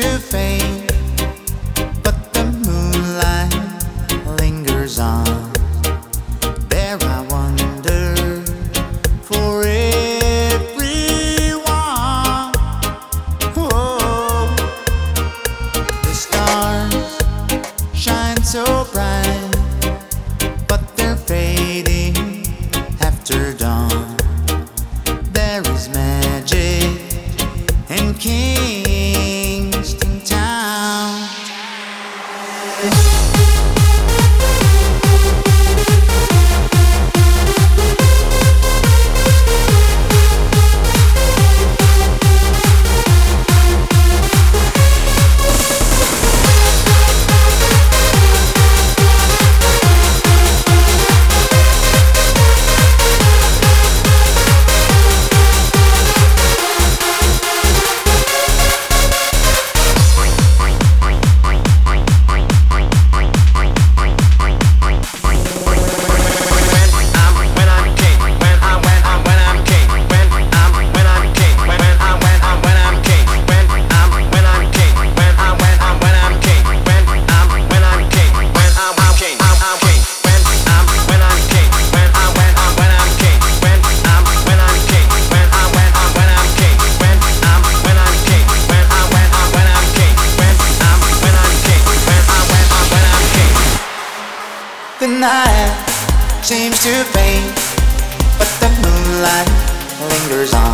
to fade, but the moonlight lingers on. There I wander for everyone. Oh, the stars shine so bright, but they're fading after dawn. There is magic in Kingston Town. The night seems to fade, but the moonlight lingers on.